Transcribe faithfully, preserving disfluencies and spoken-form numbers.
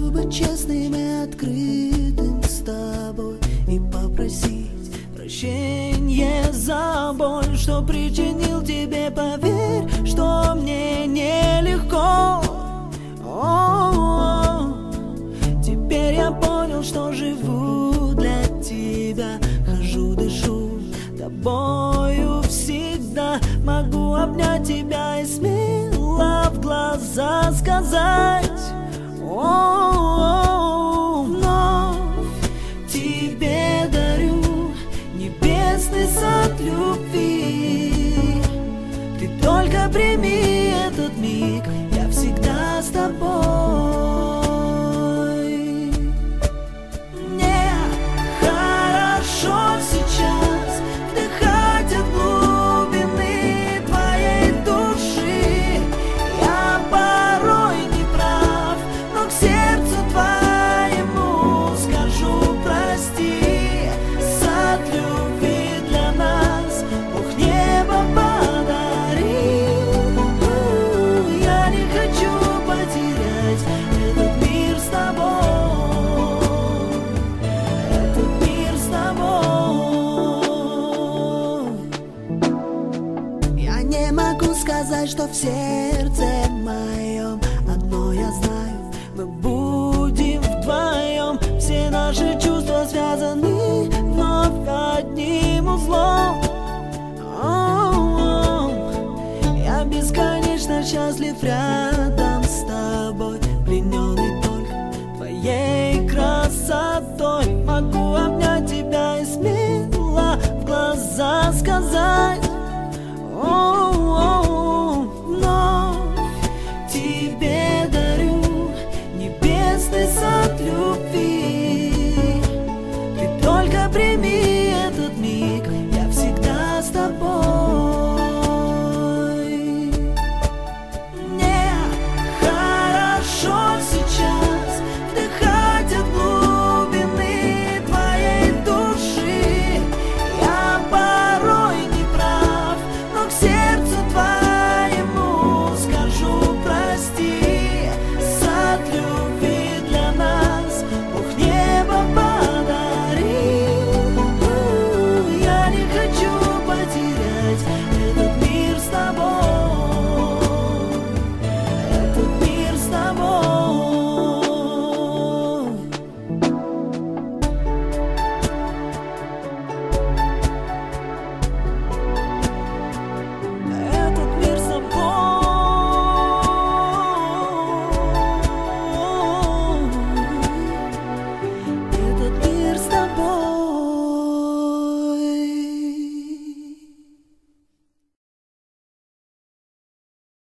хочу быть честным и открытым с тобой и попросить прощения за боль, что причинил тебе. Поверь, что мне нелегко. О-о-о. Теперь я понял, что живу для тебя. Хожу, дышу тобою всегда. Могу обнять тебя и смело в глаза сказать: о-о-о. Вновь тебе дарю небесный сад любви. Ты только прими этот миг, я всегда с тобой. Мне хорошо сейчас вдыхать от глубины твоей души. Я порой не прав, но к сердцу твоему скажу прости. Сад любви для нас Бог небо подарил. Я не хочу потерять этот мир с тобой, этот мир с тобой. Я не могу сказать, что в сердце моем одно я знаю: мы будем вдвоем. Все наши чувства связаны вновь одним узлом. О-о-о. Я бесконечно счастлив рядом с тобой, плененный только твоей красотой. Могу обнять тебя и смело в глаза сказать: о-о-о. Вновь тебе дарю небесный сад любви.